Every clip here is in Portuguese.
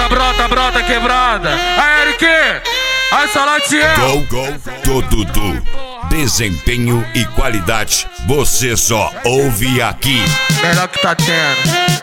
brota quebrada. A Eric, a Salatiel. Go, Dudu. Desempenho e qualidade, você só ouve aqui. Melhor que tá tendo.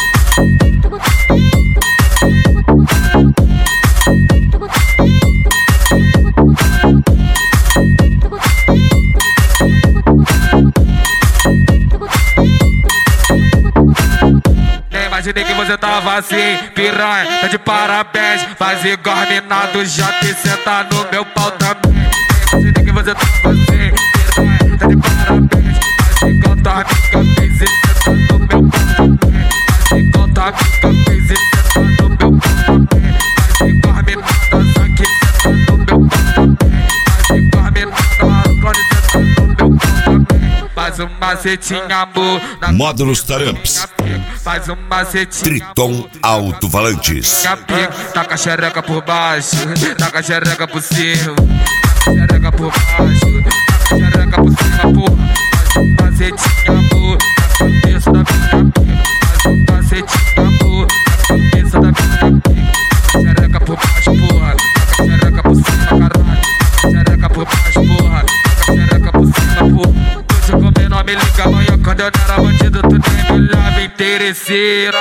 Imaginei que você tava assim, piranha, tá de parabéns. Faz igual a mina do Jota e senta no meu pau também. Imaginei que você tava assim, piranha, tá de parabéns. Faz igual tua amiga fez e senta no meu pau também. Faz igual tua amiga fez e senta no meu pau também. Faz igual a mina dança que senta no meu pau também. Faz igual a mina da Marconi senta no meu pau também. Faz um macetinho, amor. Módulos Taramps. Faz um macetinho. Triton Alto-Falantes. Taca a xereca por baixo, taca a xereca por cima. Taca a xereca por baixo, taca a xereca por cima, porra. Faz um macetinho, amor, na cabeça da minha pica. Faz um macetinho, amor, na cabeça da minha pica. Taca a xereca por baixo, porra. Taca a xereca por cima, caralho. Taca a xereca por baixo, porra. Taca a xereca por cima, porra. Tô te comendo, não me liga amanhã. Quando eu não era bandido, tu nem me olhava, interesseira,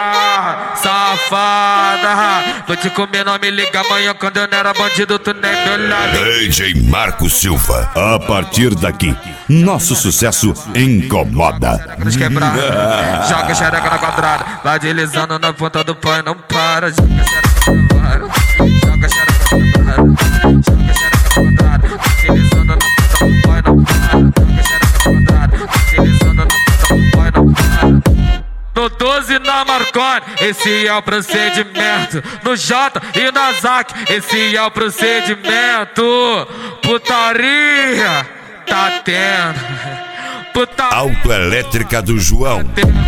safada. Vou te comer, não me liga amanhã. Quando eu não era bandido, tu nem me olhava. DJ Marco Silva. A partir daqui, nosso sucesso incomoda. Joga a xereca na quadrada, vai deslizando na ponta do pé, não para. Joga a xereca na vara, joga a xereca na quadrada, joga a xereca na quadrada, vai deslizando na ponta do pé, não para. Joga a xereca na quadrada, vai deslizando na ponta do pé, não para. No 12 na Marconi, esse é o procedimento. No J e na Zac, esse é o procedimento. Putaria, tá tendo. Autoelétrica do João.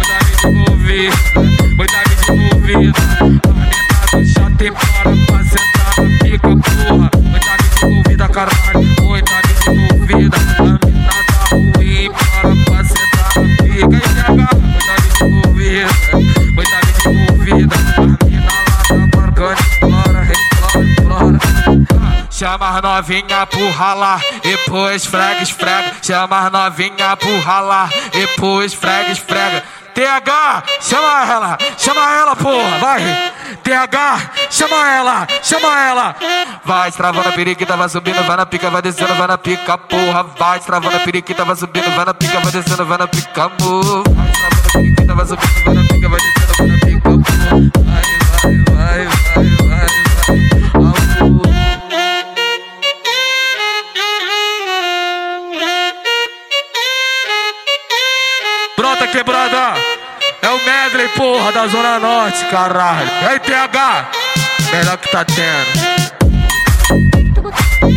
Muita vida envolvida. A mina do J tem para pra sentar na pica, porra. Muita vida envolvida, caralho. Muita vida envolvida. A mina tá ruim para pra sentar na pica. E pega, muita vida envolvida, muita vida envolvida. A mina lá da Marconi explora. Chama as novinha pro ralar, depois esfrega. Chama as novinha pro ralar, depois esfrega. TH, chama ela, porra, vai. TH, chama ela. Vai destravando a periquita, vai subindo, vai na pica, vai descendo, vai na pica, porra. Vai destravando a periquita, vai subindo, vai na pica, vai descendo, vai na pica, amor. Vai destravando a periquita, vai subindo, vai na pica, vai descendo, vai na pica, porra. Vai, amor. Brota quebrada, é o medley, porra, da Zona Norte, caralho. E aí, TH, melhor que tá tendo.